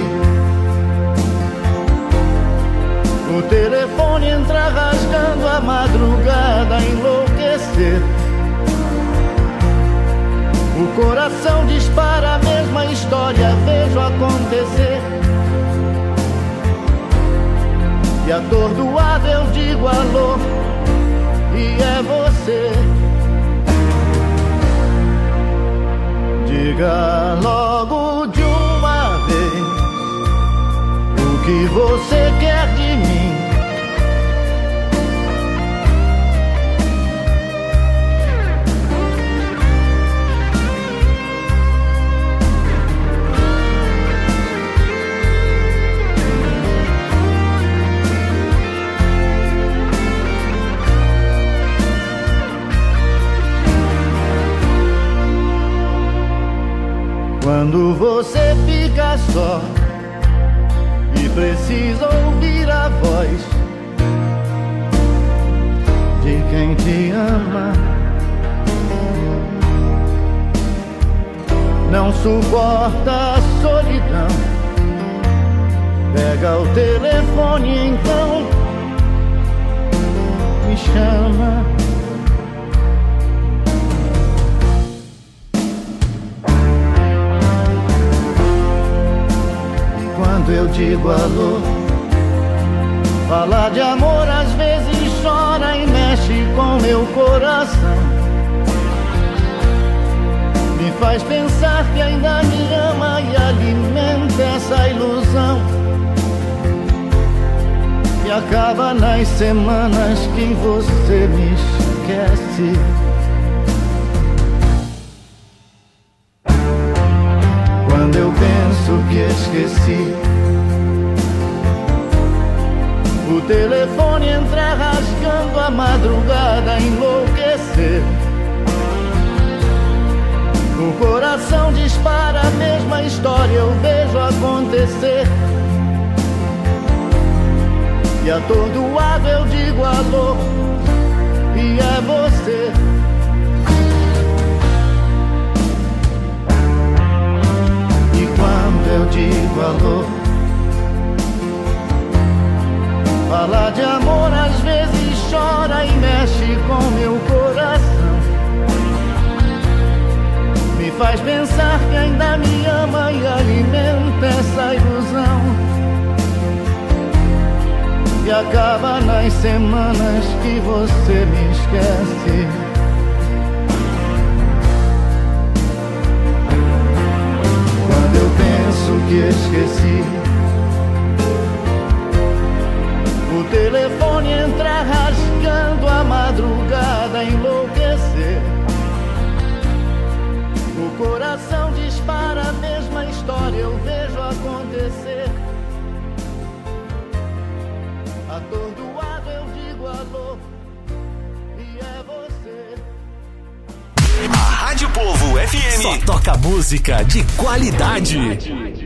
o telefone entra rasgando a madrugada a enlouquecer. O coração dispara a mesma história, vejo acontecer. E atordoado eu digo alô, e é você. Diga logo de uma vez o que você quer de mim. Quando você fica só e precisa ouvir a voz de quem te ama, não suporta a solidão, pega o telefone então, me chama. Quando eu digo alô, falar de amor às vezes chora e mexe com meu coração. Me faz pensar que ainda me ama e alimenta essa ilusão. E acaba nas semanas que você me esquece. Quando eu penso que esqueci, o telefone entra rasgando a madrugada, enlouquecer. O coração dispara a mesma história, eu vejo acontecer. E atordoado eu digo alô, e é você. E quando eu digo alô, falar de amor às vezes chora e mexe com meu coração. Me faz pensar que ainda me ama e alimenta essa ilusão. E acaba nas semanas que você me esquece. Quando eu penso que esqueci, o telefone entra rasgando a madrugada, enlouquecer. O coração dispara a mesma história, eu vejo acontecer. Atordoado eu digo alô, e é você. A Rádio Povo FM só toca música de qualidade.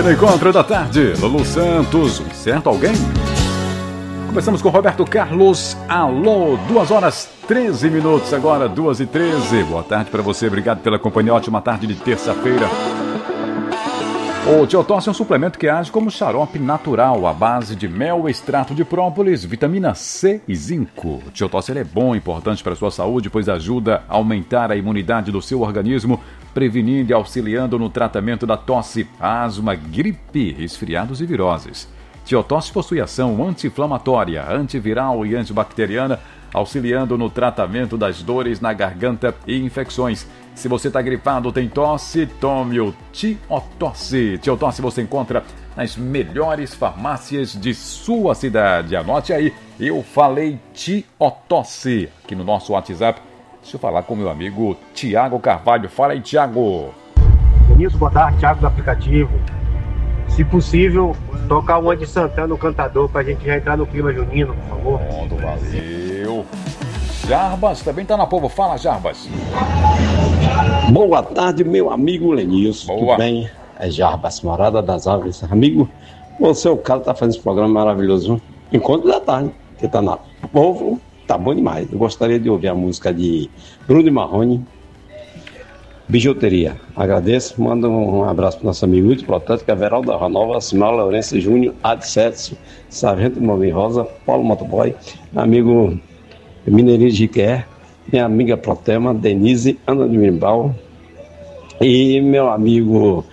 No encontro da tarde, Lulu Santos, um certo alguém? Começamos com Roberto Carlos, alô, 2h13, agora 2h13. Boa tarde para você, obrigado pela companhia, ótima tarde de terça-feira. O Tiotosse é um suplemento que age como xarope natural, à base de mel, extrato de própolis, vitamina C e zinco. O Tiotosse é bom e importante para a sua saúde, pois ajuda a aumentar a imunidade do seu organismo, prevenindo e auxiliando no tratamento da tosse, asma, gripe, resfriados e viroses. Tiotosse possui ação anti-inflamatória, antiviral e antibacteriana, auxiliando no tratamento das dores na garganta e infecções. Se você está gripado ou tem tosse, tome o Tiotosse. Tiotosse você encontra nas melhores farmácias de sua cidade. Anote aí, eu falei Tiotosse aqui no nosso WhatsApp. Deixa eu falar com meu amigo Tiago Carvalho. Fala aí, Tiago. Denilson, boa tarde, Tiago do aplicativo. Se possível, tocar o Andy Santana no cantador pra gente já entrar no clima junino, por favor. Pronto, valeu. Jarbas também tá na povo. Fala, Jarbas. Boa tarde, meu amigo Lenilson. Tudo bem? É Jarbas, Morada das Árvores. Amigo, você, o cara, tá fazendo esse programa maravilhoso. Encontro da tarde, que tá na povo, tá bom demais. Eu gostaria de ouvir a música de Bruno e Marrone, Bijuteria. Agradeço, mando um abraço pro nosso amigo Wilton Protésio, Everaldo da Ranova, Simão Lourenço Júnior, Adsécio, Sargento Molim Rosa, Paulo Motoboy, amigo Mineirinho de Jiquer, minha amiga Protema, Denise, Ana de Mimbal e meu amigo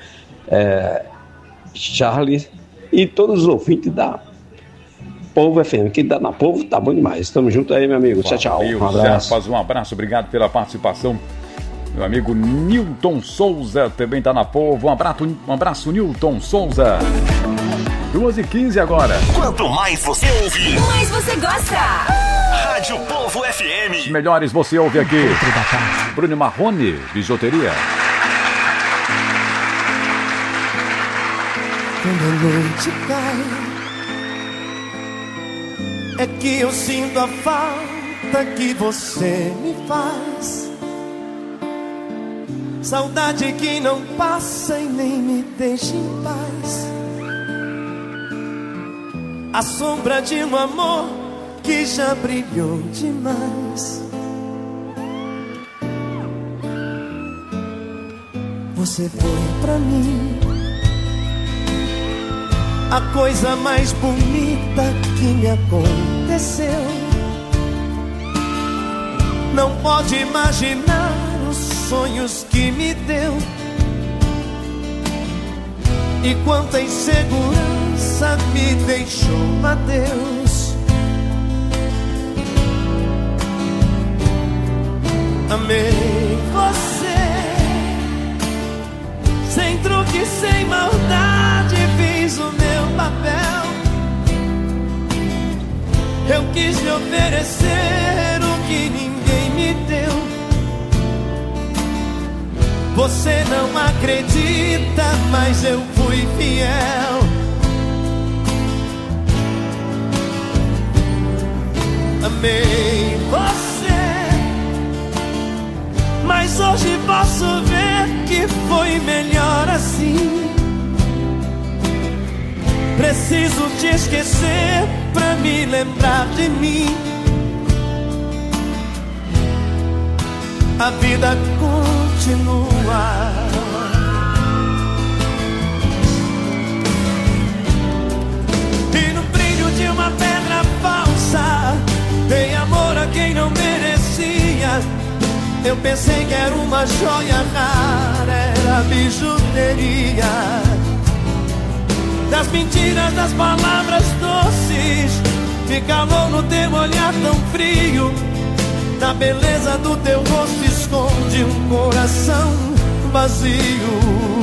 Charles e todos os ouvintes da Povo FM, que dá na Povo, tá bom demais. Estamos juntos aí, meu amigo. Tchau, tchau. Um abraço. Um abraço, obrigado pela participação. Meu amigo Nilton Souza também está na Povo. Um abraço, Nilton Souza. 2h15 agora. Quanto mais você ouve, mais você gosta. Rádio Povo FM. Os melhores você ouve aqui. Bruno Marrone, Bijuteria. Quando a noite cai, é que eu sinto a falta que você me faz. Saudade que não passa e nem me deixa em paz. A sombra de um amor que já brilhou demais. Você foi pra mim a coisa mais bonita que me aconteceu. Não pode imaginar os sonhos que me deu e quanta insegurança me deixou. Adeus. Amei você, sem truque, sem maldade, fiz o meu papel. Eu quis lhe oferecer o que ninguém me deu. Você não acredita, mas eu fui fiel. Amei você, mas hoje posso ver que foi melhor assim. Preciso te esquecer pra me lembrar de mim. A vida continua. E no brilho de uma pedra falsa, dei amor a quem não merecia. Eu pensei que era uma joia rara, era bijuteria. Das mentiras, das palavras doces, me calou no teu olhar tão frio. Na beleza do teu rosto esconde um coração vazio.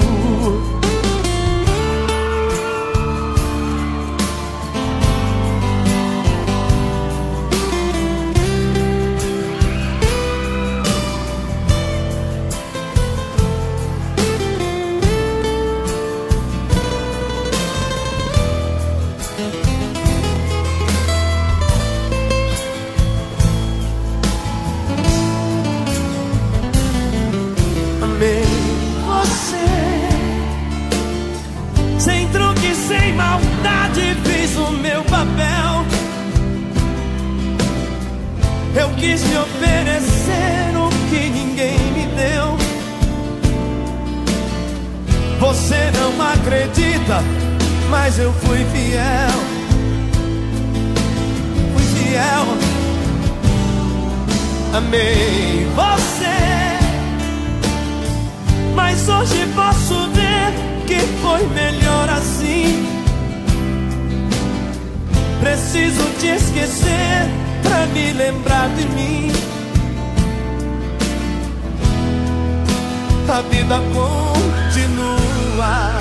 Amei você, quis te oferecer o que ninguém me deu. Você não acredita, mas eu fui fiel. Fui fiel. Amei você, mas hoje posso ver que foi melhor assim. Preciso te esquecer pra me lembrar de mim. A vida continua.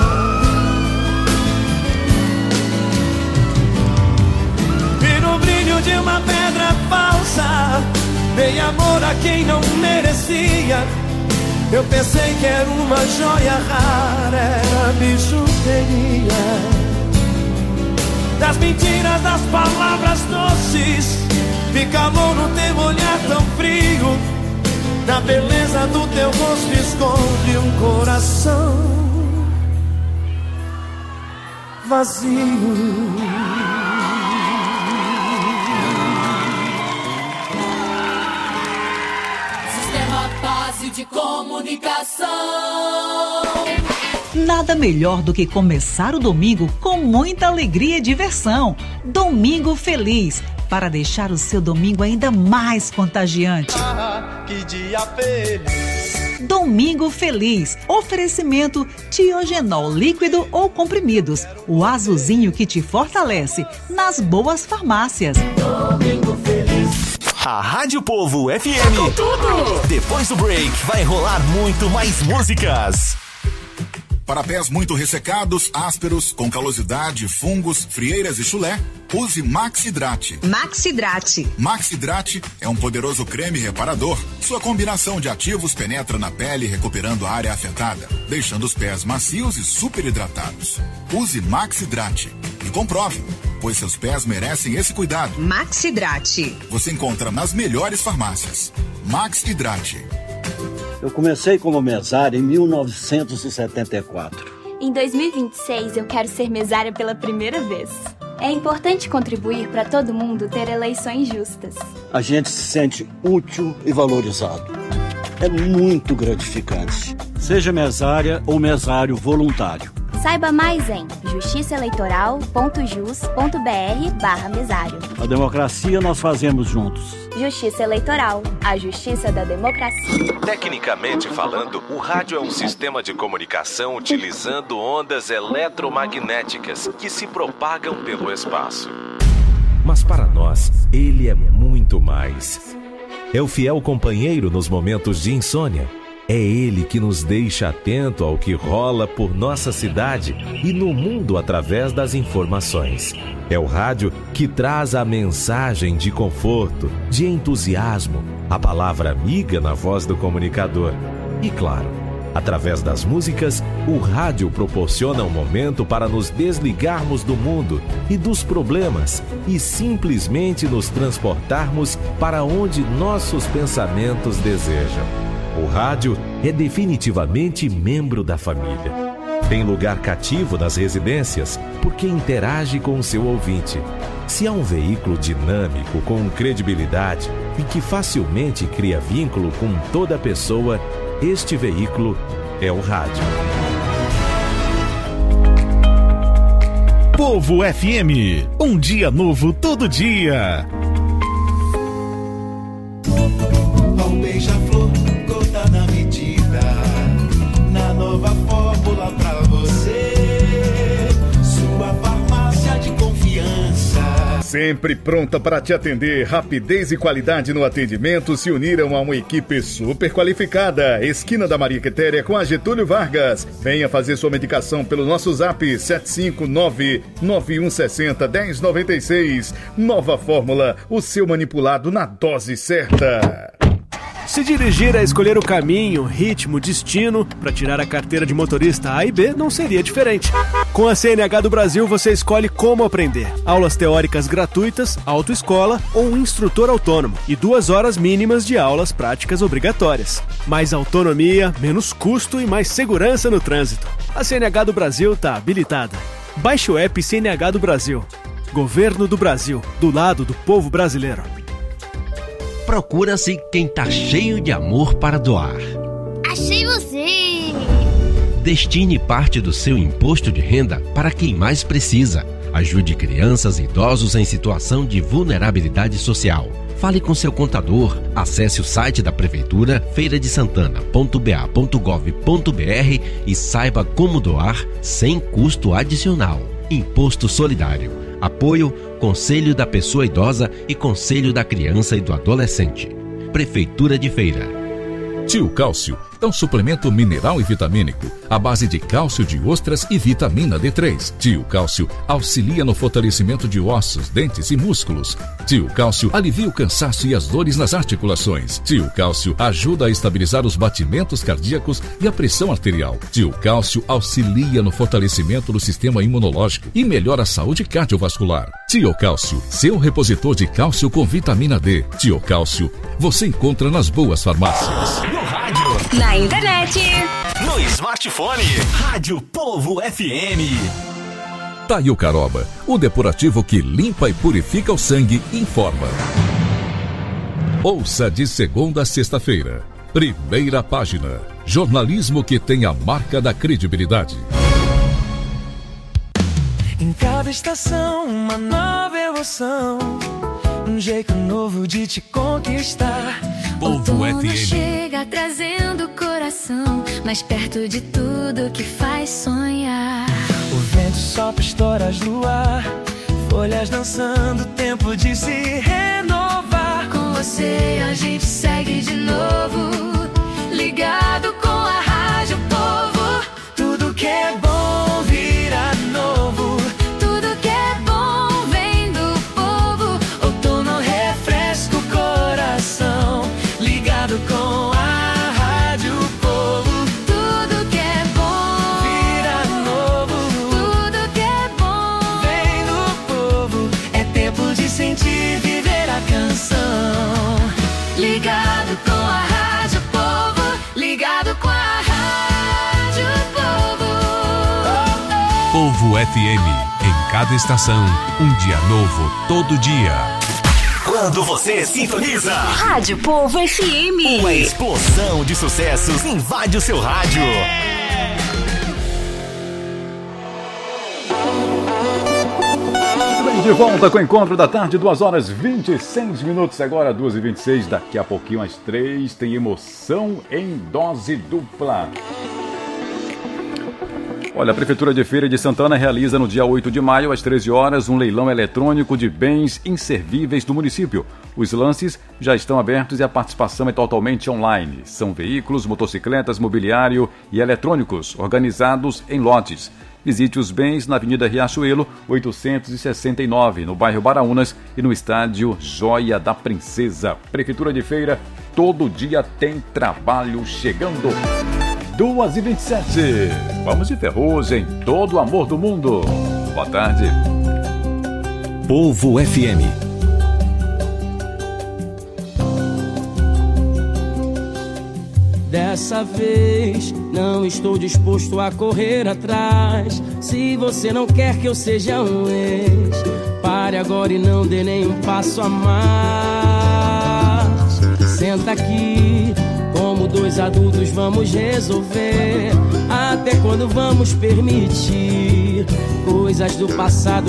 E no brilho de uma pedra falsa, dei amor a quem não merecia. Eu pensei que era uma joia rara, era bijuteria. Das mentiras, das palavras doces, vi calor no teu olhar tão frio. Na beleza do teu rosto esconde um coração vazio. Sistema Base de Comunicação. Nada melhor do que começar o domingo com muita alegria e diversão. Domingo Feliz, para deixar o seu domingo ainda mais contagiante. Que dia feliz. Domingo Feliz. Oferecimento Tiogenol líquido ou comprimidos. O azulzinho que te fortalece nas boas farmácias. Domingo Feliz. A Rádio Povo FM. Com tudo. Depois do break vai rolar muito mais músicas. Para pés muito ressecados, ásperos, com calosidade, fungos, frieiras e chulé, use Maxidrate. Maxidrate. Maxidrate é um poderoso creme reparador. Sua combinação de ativos penetra na pele, recuperando a área afetada, deixando os pés macios e super hidratados. Use Maxidrate e comprove, pois seus pés merecem esse cuidado. Maxidrate. Você encontra nas melhores farmácias. Maxidrate. Eu comecei como mesária em 1974. Em 2026, eu quero ser mesária pela primeira vez. É importante contribuir para todo mundo ter eleições justas. A gente se sente útil e valorizado. É muito gratificante. Seja mesária ou mesário voluntário. Saiba mais em justiçaeleitoral.jus.br/mesário. A democracia nós fazemos juntos. Justiça Eleitoral, a justiça da democracia. Tecnicamente falando, o rádio é um sistema de comunicação utilizando ondas eletromagnéticas que se propagam pelo espaço. Mas para nós, ele é muito mais. É o fiel companheiro nos momentos de insônia. É ele que nos deixa atento ao que rola por nossa cidade e no mundo através das informações. É o rádio que traz a mensagem de conforto, de entusiasmo, a palavra amiga na voz do comunicador. E claro, através das músicas, o rádio proporciona um momento para nos desligarmos do mundo e dos problemas e simplesmente nos transportarmos para onde nossos pensamentos desejam. O rádio é definitivamente membro da família. Tem lugar cativo nas residências porque interage com o seu ouvinte. Se há um veículo dinâmico, com credibilidade e que facilmente cria vínculo com toda pessoa, este veículo é o rádio. Povo FM, um dia novo todo dia. Um beija-flor, gota na medida, na nova fórmula pra você, sua farmácia de confiança. Sempre pronta para te atender, rapidez e qualidade no atendimento se uniram a uma equipe super qualificada. Esquina da Maria Quitéria com a Getúlio Vargas. Venha fazer sua medicação pelo nosso zap 759-9160-1096. Nova fórmula, o seu manipulado na dose certa. Se dirigir a escolher o caminho, ritmo, destino, para tirar a carteira de motorista A e B não seria diferente. Com a CNH do Brasil você escolhe como aprender. Aulas teóricas gratuitas, autoescola ou um instrutor autônomo e 2 horas mínimas de aulas práticas obrigatórias. Mais autonomia, menos custo e mais segurança no trânsito. A CNH do Brasil está habilitada. Baixe o app CNH do Brasil. Governo do Brasil, do lado do povo brasileiro. procura-se quem tá cheio de amor para doar. Achei você! Destine parte do seu imposto de renda para quem mais precisa. Ajude crianças e idosos em situação de vulnerabilidade social. Fale com seu contador, acesse o site da Prefeitura, feiradesantana.ba.gov.br e saiba como doar sem custo adicional. Imposto Solidário. Apoio, Conselho da Pessoa Idosa e Conselho da Criança e do Adolescente. Prefeitura de Feira. Tio Cálcio é um suplemento mineral e vitamínico à base de cálcio de ostras e vitamina D3. Tio Cálcio auxilia no fortalecimento de ossos, dentes e músculos. Tio Cálcio alivia o cansaço e as dores nas articulações. Tio Cálcio ajuda a estabilizar os batimentos cardíacos e a pressão arterial. Tio Cálcio auxilia no fortalecimento do sistema imunológico e melhora a saúde cardiovascular. Tio Cálcio, seu repositor de cálcio com vitamina D. Tio Cálcio, você encontra nas boas farmácias. No rádio, na internet, no smartphone. Rádio Povo FM. Taio Caroba, o depurativo que limpa e purifica o sangue, informa. Ouça de segunda a sexta-feira. Primeira página. Jornalismo que tem a marca da credibilidade. Em cada estação, uma nova emoção. Um jeito novo de te conquistar. Povo FM chega trazendo o coração mais perto de tudo que faz sonhar. O vento sopra estoras no ar, folhas dançando, tempo de se renovar. Com você a gente segue de novo, ligado com a Rádio Povo. Tudo que é bom vira novo. Tudo que é bom vem do povo. Outono refresca o coração, ligado com a Rádio Povo. Tudo que é bom vira novo. Tudo que é bom vem do povo. É tempo de sentir, viver a canção. Ligado com a Rádio Povo. Ligado com a Rádio Povo. Povo FM. Em cada estação, um dia novo todo dia. Quando você sintoniza Rádio Povo FM, uma explosão de sucessos invade o seu rádio. Muito bem, de volta com o Encontro da Tarde, 2 horas 26 minutos, agora 2h26, daqui a pouquinho às 3 tem emoção em dose dupla. Olha, a Prefeitura de Feira de Santana realiza no dia 8 de maio, às 13 horas, um leilão eletrônico de bens inservíveis do município. Os lances já estão abertos e a participação é totalmente online. São veículos, motocicletas, mobiliário e eletrônicos, organizados em lotes. Visite os bens na Avenida Riachuelo, 869, no bairro Baraunas e no estádio Joia da Princesa. Prefeitura de Feira, todo dia tem trabalho chegando. 2h27. Vamos de Ferrugem, todo o amor do mundo. Boa tarde. Povo FM. Dessa vez não estou disposto a correr atrás. Se você não quer que eu seja um ex, pare agora e não dê nenhum passo a mais. Senta aqui, como dois adultos vamos resolver. Até quando vamos permitir coisas do passado